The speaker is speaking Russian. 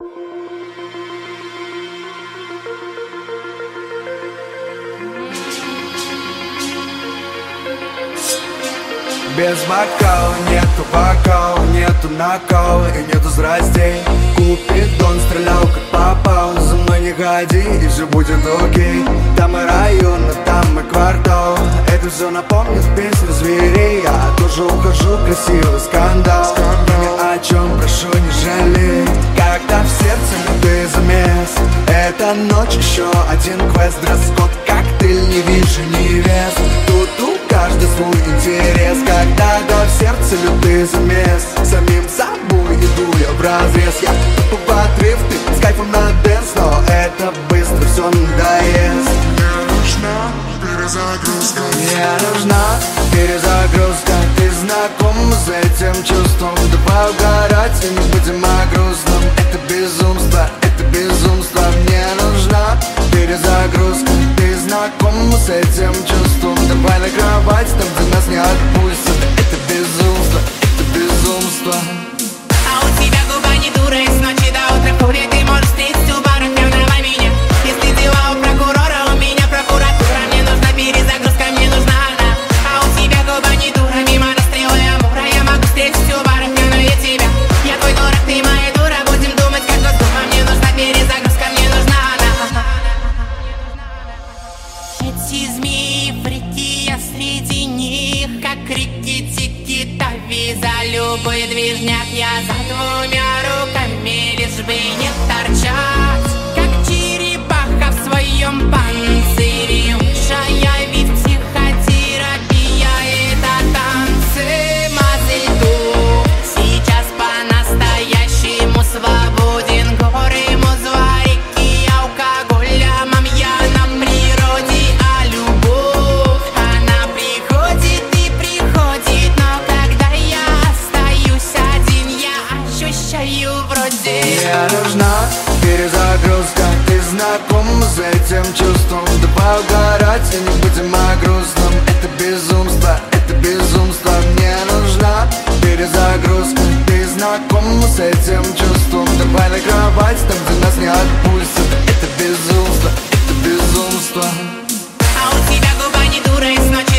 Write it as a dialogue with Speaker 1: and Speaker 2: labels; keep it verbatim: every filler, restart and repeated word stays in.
Speaker 1: Без бокала нету бокала, нету накала и нету страстей. Купидон стрелял как попал, за мной не ходи и все будет окей. Там и район, а там и квартал, это все напомнит песни зверей. Я тоже ухожу, красивый скандал, ни о чем прошу не жалей. Когда в сердце лютый замес, эта ночь еще один квест. Дресс-код, коктейль, не вижу невест. Тут у каждый свой интерес. Когда да в сердце лютый замес, самим собой иду я вразрез. Я тупо в отрыв, ты с кайфом на дэнс, но это быстро все надоест.
Speaker 2: Мне нужна перезагрузка.
Speaker 1: Мне нужна перезагрузка. Ты знаком с этим чувством? Давай угорать и не будем о грустном. Это безумство, это безумство. Мне нужна перезагрузка. Ты знаком с этим чувством? Давай на кровать, там где нас не отпустят. Это безумство, это безумство.
Speaker 3: А у тебя губа не дура, и с ночи до утра курит. Ты можешь встретить у бара, ревновай меня. Если дела у прокурора, у меня прокуратура. Мне нужна перезагрузка, мне нужна она. А у тебя губа не дура, мимо расстрела и амура. Я могу встретить у бара, ревную тебя. Я твой дурак, ты моя дура. Будем думать, как Госдума. Мне нужна перезагрузка, мне нужна она. Эти змеи, фрики, я среди них, как реки, тики-тави. За любой движняк я за двумя руками, лишь бы не торчать, как черепаха в своем панцире. Лучшая вид психотерапия — это танцы. Мазельту сейчас по-настоящему свободен. Горы, музва, реки, алкоголя, мамья на природе. А любовь, она приходит и приходит, но когда я остаюсь один, я ощущаю вроде.
Speaker 1: Мне нужна перезагрузка. Ты знаком с этим чувством? Давай угорать и не будем о грустном. Это безумство, это безумство. Мне нужна перезагрузка. Ты знаком с этим чувством? Давай на кровать, там где нас не отпустят. Это безумство, это безумство.
Speaker 3: А у тебя губа не дура, и с ночи